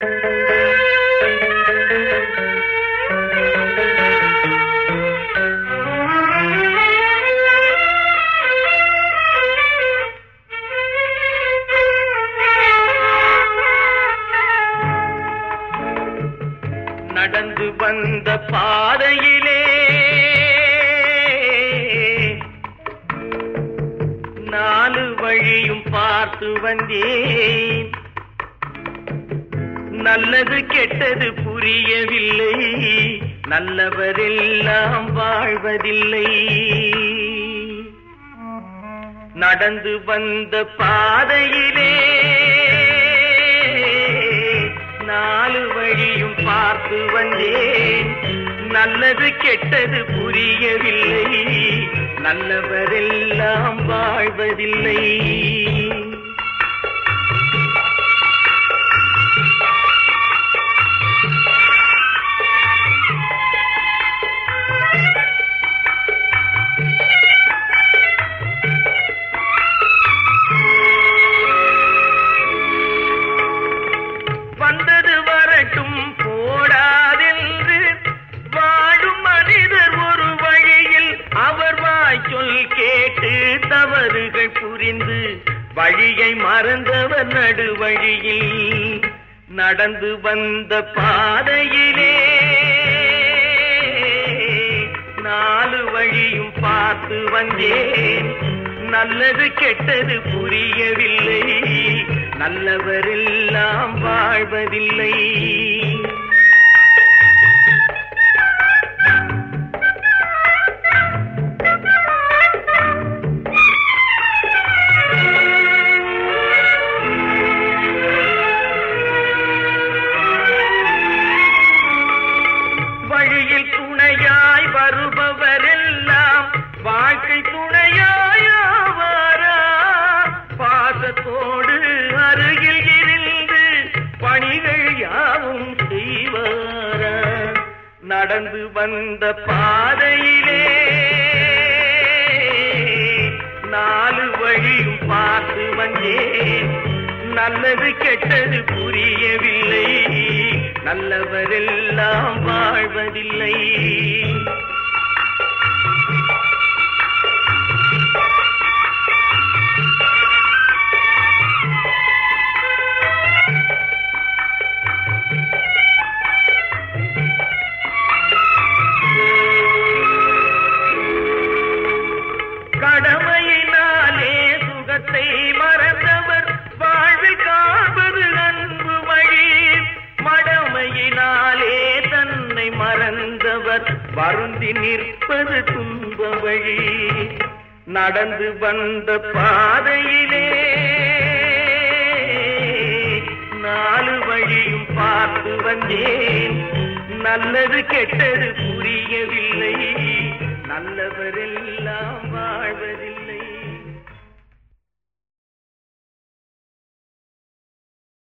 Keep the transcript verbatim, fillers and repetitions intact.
நடந்து வந்த பாதையிலே நாலு வழியும் பார்த்து வந்தேன். நல்லது கெட்டது புரியவில்லை, நல்லவரெல்லாம் வாழ்வதில்லை. நடந்து வந்த பாதையிலே நாலு வழியும் பார்த்து வந்தேன். நல்லது கெட்டது புரியவில்லை, நல்லவரெல்லாம் வாழ்வதில்லை. வந்தது வரட்டும் போடாதென்று வாழும் மனிதர் ஒரு வழியில் அவர் வாய்ச்சொல் கேட்டு தவறுகள் புரிந்து வழியை மறந்தவர் நடுவழியில். நடந்து வந்த பாதையிலே நாலு வழியும் பார்த்து வந்தேன். நல்லது கெட்டது புரியவில்லை, நல்லவரெல்லாம் வாழ்வதில்லை. வழியில் துணையாய் வருபவரெல்லாம் வாழ்க்கை துணையாயாவாரா? பாசத்தோடு அருகில் இருந்து பணிகள் யாவும் செய்வாரா? நடந்து வந்த பாதையிலே நாலு வழியும் பார்த்து வந்தேன். நல்லது கெட்டது புரியவில்லை, நல்லவரெல்லாம் வாழ்வதில்லை. கடமையினாலே சுகத்தை மறந்தவர் வாழ்வில் காண்பது அன்பு வழி. மடமையினாலே தன்னை மறந்தவர் வருந்தி நிற்பது துன்ப வழி. நடந்து வந்த பாதையிலே நாலு வழியும் பார்த்து வந்தேன். நல்லது கெட்டது புரியவில்லை, நல்லவரெல்லாம் வாழ்வதில்லை.